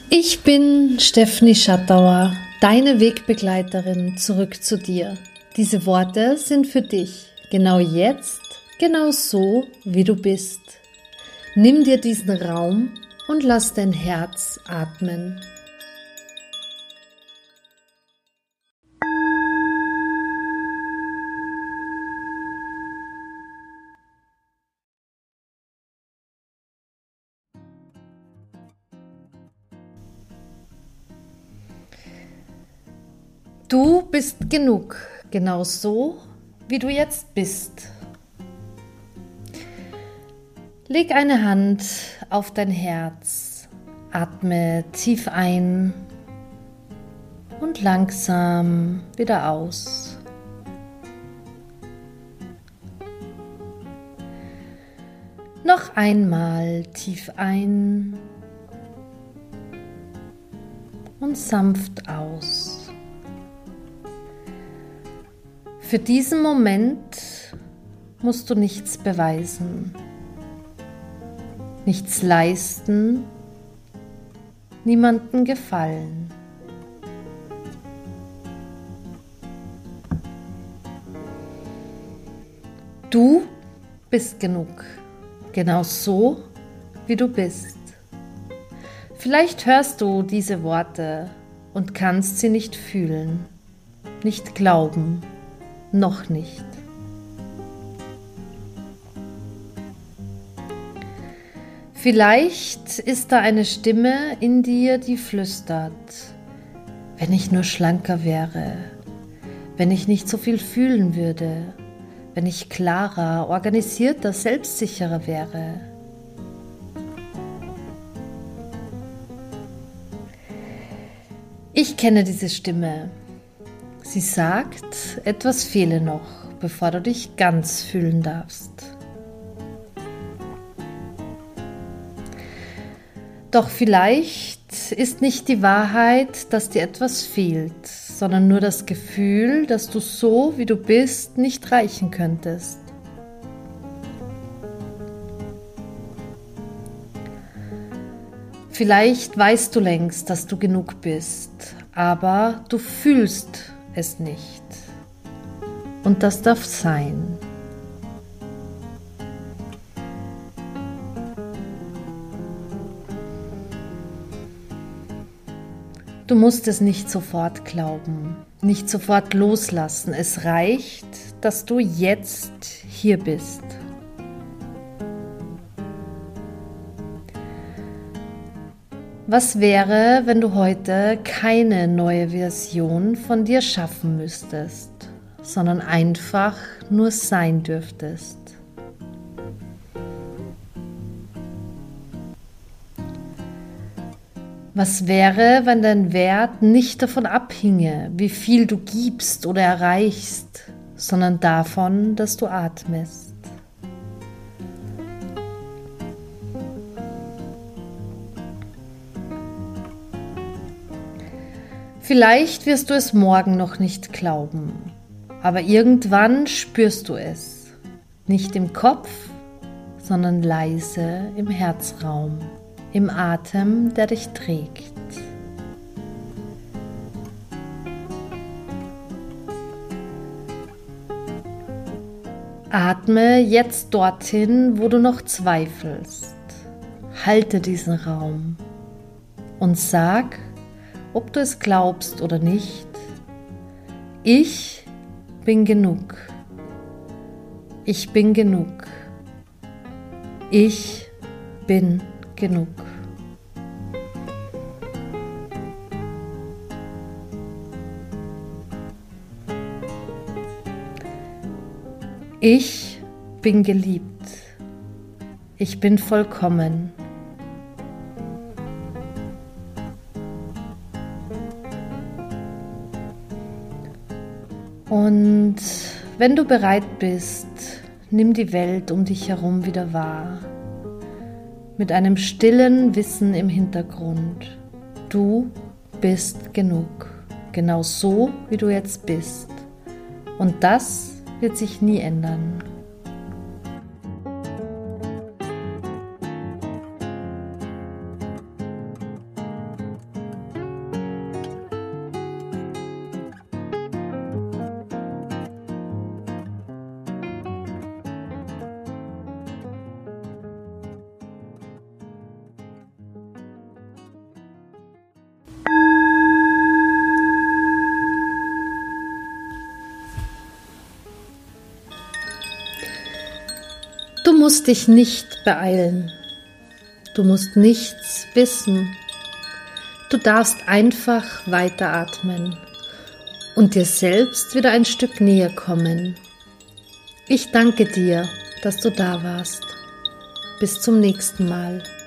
Ich bin Stefanie Schattauer, deine Wegbegleiterin zurück zu dir. Diese Worte sind für dich, genau jetzt, genau so, wie du bist. Nimm dir diesen Raum und lass dein Herz atmen. Du bist genug, genau so, wie du jetzt bist. Leg eine Hand auf dein Herz, atme tief ein und langsam wieder aus. Noch einmal tief ein und sanft aus. Für diesen Moment musst du nichts beweisen, nichts leisten, niemandem gefallen. Du bist genug, genau so, wie du bist. Vielleicht hörst du diese Worte und kannst sie nicht fühlen, nicht glauben. Noch nicht. Vielleicht ist da eine Stimme in dir, die flüstert: Wenn ich nur schlanker wäre, wenn ich nicht so viel fühlen würde, wenn ich klarer, organisierter, selbstsicherer wäre. Ich kenne diese Stimme. Sie sagt, etwas fehle noch, bevor du dich ganz fühlen darfst. Doch vielleicht ist nicht die Wahrheit, dass dir etwas fehlt, sondern nur das Gefühl, dass du so, wie du bist, nicht reichen könntest. Vielleicht weißt du längst, dass du genug bist, aber du fühlst es nicht. Und das darf sein. Du musst es nicht sofort glauben, nicht sofort loslassen. Es reicht, dass du jetzt hier bist. Was wäre, wenn du heute keine neue Version von dir schaffen müsstest, sondern einfach nur sein dürftest? Was wäre, wenn dein Wert nicht davon abhinge, wie viel du gibst oder erreichst, sondern davon, dass du atmest? Vielleicht wirst du es morgen noch nicht glauben, aber irgendwann spürst du es. Nicht im Kopf, sondern leise im Herzraum, im Atem, der dich trägt. Atme jetzt dorthin, wo du noch zweifelst. Halte diesen Raum und sag, ob du es glaubst oder nicht: Ich bin genug. Ich bin genug. Ich bin genug. Ich bin geliebt. Ich bin vollkommen. Und wenn du bereit bist, nimm die Welt um dich herum wieder wahr. Mit einem stillen Wissen im Hintergrund. Du bist genug. Genau so, wie du jetzt bist. Und das wird sich nie ändern. musst dich nicht beeilen. Du musst nichts wissen. Du darfst einfach weiteratmen und dir selbst wieder ein Stück näher kommen. Ich danke dir, dass du da warst. Bis zum nächsten Mal.